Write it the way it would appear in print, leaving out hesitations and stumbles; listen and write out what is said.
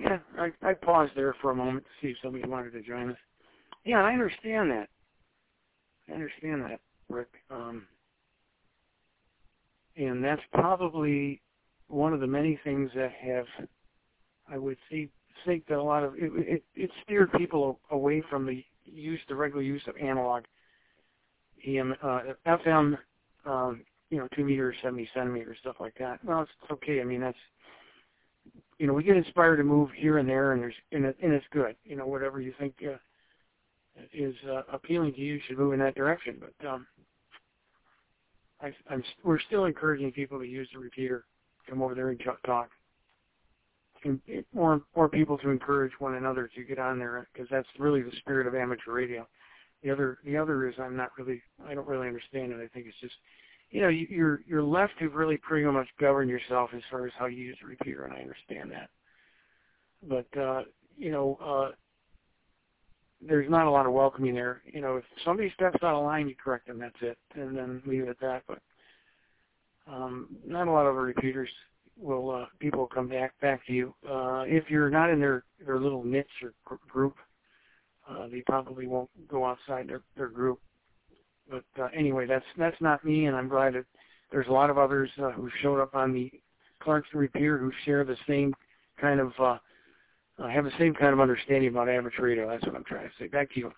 Yeah, I paused there for a moment to see if somebody wanted to join us. Yeah, I understand that. Rick. And that's probably one of the many things that have, I would think that a lot of it steered people away from the regular use of analog FM, 2 meters, 70 centimeters, stuff like that. Well, it's okay. I mean, that's, we get inspired to move here and there, and it's good. Whatever you think is appealing to you should move in that direction. But we're still encouraging people to use the repeater, come over there and talk. And more people to encourage one another to get on there, because that's really the spirit of amateur radio. The other is I don't really understand it. I think it's just, you're left to really pretty much govern yourself as far as how you use the repeater, and I understand that. But there's not a lot of welcoming there. If somebody steps out of line, you correct them. That's it, and then leave it at that. But not a lot of repeaters people will come back to you. If you're not in their little niche or group, they probably won't go outside their group. But anyway, that's not me, and I'm glad that there's a lot of others who showed up on the Clarkson repeater who share the same kind of have the same kind of understanding about amateur radio. That's what I'm trying to say. Back to you.